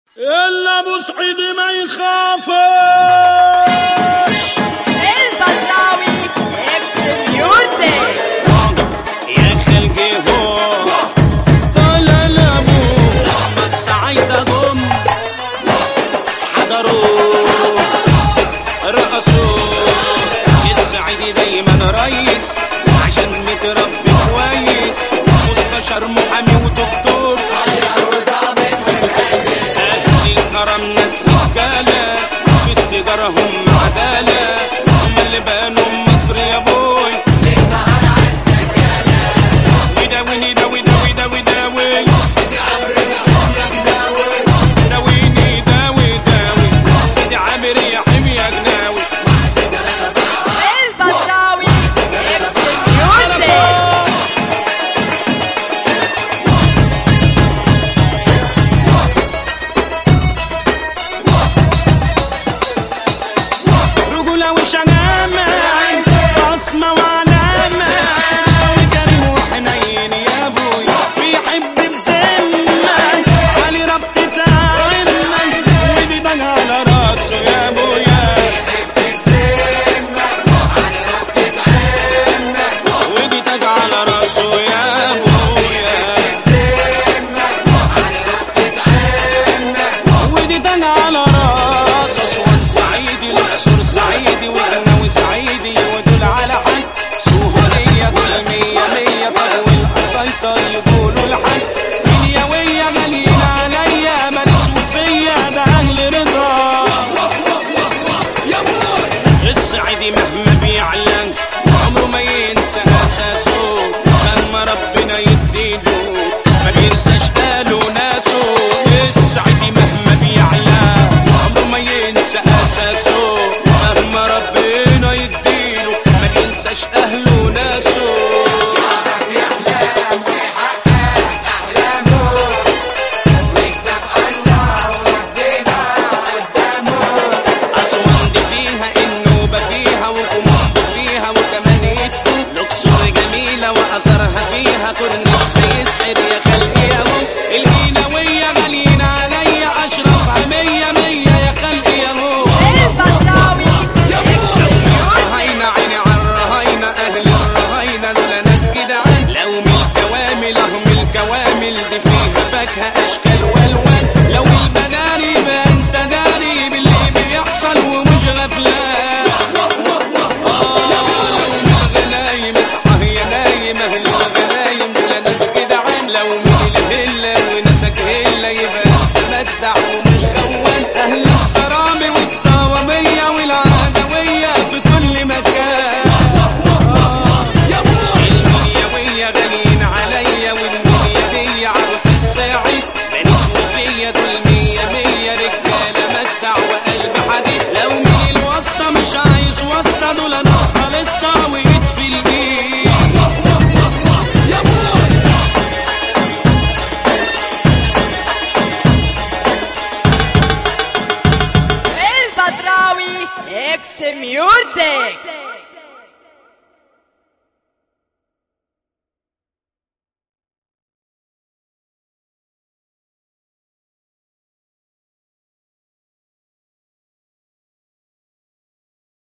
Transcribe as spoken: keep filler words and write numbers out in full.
إلا أبو سعيد ما يخافش. البدراوي إكس ميوزك. يا خلقي هو طلال أبو السعيدة هم حضروا رقصوا. السعيد دايما ريس عشان متربي كويس، مستشار محامي ودكتور، كرم ناس رجالة في التجارة هم عدالة، هم اللي بانوا مصر يا بوي. وداويني داوي داوي داوي داوي داويني داوي داوي سيدي عامر يا حمي يا جناوي. البدراوي إكس ميوزك. وشنامة عصمة وعلامة وكريم وحنين يا ابوي، بيحب بذمة علي ربطة عينك ودي بقى على راسه يا ابويا. ودي تاج على راسه يا ابويا، ودي تاج على راسه. اسوان صعيدي الاقصر صعيدي وغناوي صعيدي ودول على حد سوهرية دول مية مية طب والقصيطة يقولوا الحد. ملياوية غاليين عليا مرسوم فيا ده أهل رضا. الصعيدي مهما بيعلن عمره ما ينسى أساسه، مهما ربنا يديله ما بينساش قاله ناسه. الصعيدي مهما بيعلن عمره ما ينسى أساسه، مهما ربنا يديله ما بينساش أهله وناسه. أسوان دي فيها النوبة فيها وكومبو فيها وكمان يدكو الأقصر جميلة وأثرها فيها كورنيش هيسحر يا خلقي يا مو. الهيلوية غاليين عليا أشرفها مية مية يا خلقي يا مو. البدراوي إكس ميوزك. رهينة عيني عالرهينة أهل الرهينة دول ناس جدعان، لو من الكوامل أهم الكوامل دي فيها فاكهة أشكال والوان. لو البداري بقى أنت داري باللي بيحصل ومش غفلان. آه لو من الغنايم اصحى يا نايم أهل الغنايم دول ناس جدعان، لو من الهلة وناسك هلة يبقى أنت مدع.